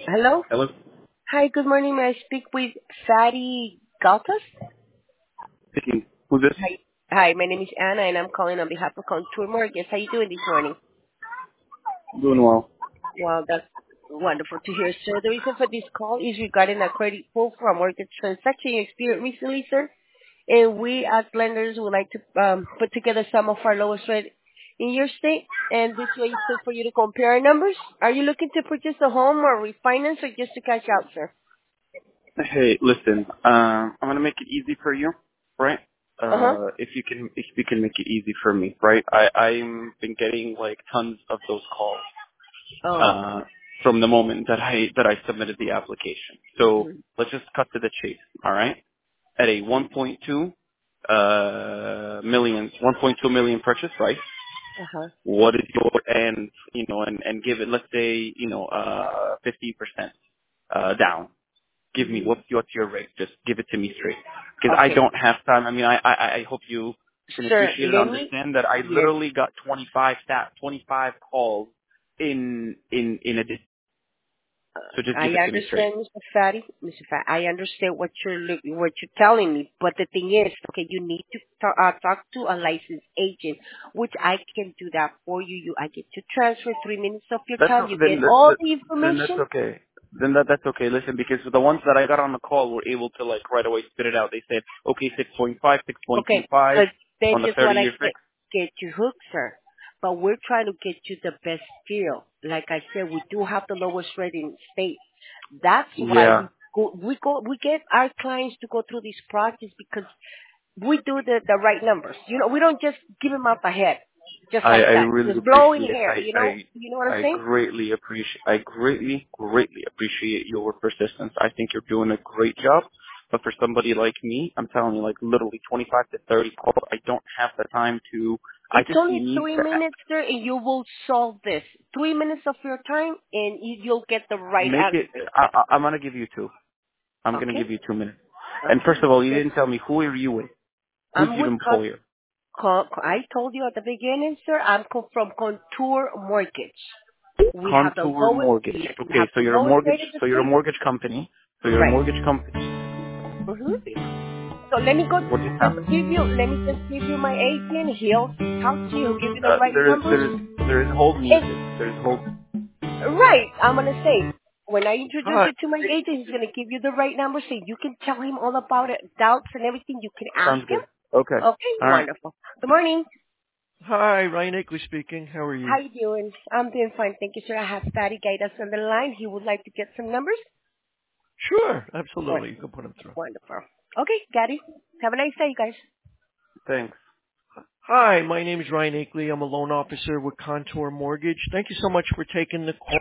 Hello. Hello? Hi, good morning. May I speak with Fatty Galtas? Speaking. Who's this? Hi. Hi, my name is Anna, and I'm calling on behalf of Contour Mortgage. How you doing this morning? Doing well. Well, that's wonderful to hear, sir. The reason for this call is regarding a credit pull for a mortgage transaction you experienced recently, sir. And we, as lenders, would like to put together some of our lowest rate in your state. And this way, is for you to compare our numbers. Are you looking to purchase a home or refinance, or just to cash out, sir? Hey, listen, I'm gonna make it easy for you, right? Uh huh. If you can make it easy for me, right? I'm been getting like tons of those calls, Oh. uh, from the moment that I submitted the application. So Mhm. let's just cut to the chase, alright? At a 1.2 million purchase price, Uh huh. what is your, and, and give it, let's say, 50%, down. Give me Mhm. what's your rate? Just give it to me straight, because I Okay. don't have time. I mean, I hope you can Sir, appreciate and let me, understand that I yes, literally got 25 calls in a day. So just I give it to me straight. understand, Mr. Fatty. Mr. Fatty, I understand what what you're telling me, but the thing is, okay, you need to talk to a licensed agent, which I can do that for you. I get to transfer 3 minutes of your That's time. You get all the then that's information. okay. Then that's okay. Listen, because the ones that I got on the call were able to like right away spit it out. They said, okay, 6.5, Okay, 6.25 but that's on the just what I 30-year get fix. you hooked, sir. But we're trying to get you the best deal. Like I said, we do have the lowest rate in the state. That's why Yeah, we get our clients to go through this process because we do the right numbers. We don't just give them out the head, just I like I that, really just blowing appreciate. hair. You know what I'm I saying? greatly appreciate. I greatly appreciate your persistence. I think you're doing a great job. But for somebody like me, I'm telling you, like literally 25 to 30 calls, I don't have the time to. I It's just only need 3 minutes, sir, and you will solve this. 3 minutes of your time, and you'll get the to right make it. answer. I'm gonna give you two. I'm gonna Okay? give you 2 minutes. And Okay. first of all, you Yes. didn't tell me who are you with. Who's I'm your with employer? I told you at the beginning, sir, from Contour Mortgage. We have the Contour lowest, Mortgage. yes, we Okay, have so the you're a lowest mortgage. rate in the So you're a state. mortgage company. So you're a Right. mortgage company. Mm-hmm. So let me go, What just just happened? let me just give you my agent. He'll talk to you. He'll give you the right There is numbers. hold And, music. There's hold. right, I'm going to say, when I introduce Hi. you to my agent, he's going to give you the right numbers so you can tell him all about it, doubts and everything. You can ask Sounds him. good. Okay. Okay, All right. wonderful. Good morning. Hi, Ryan Akeley speaking. How are How you? you doing? I'm doing fine. Thank you, sir. I have Patty Gaidas on the line. He would like to get some numbers. Sure, absolutely. You Wonderful. can put him through. Wonderful. Okay, Gaddy. Have a nice day, you guys. Thanks. Hi, my name is Ryan Akeley. I'm a loan officer with Contour Mortgage. Thank you so much for taking the call.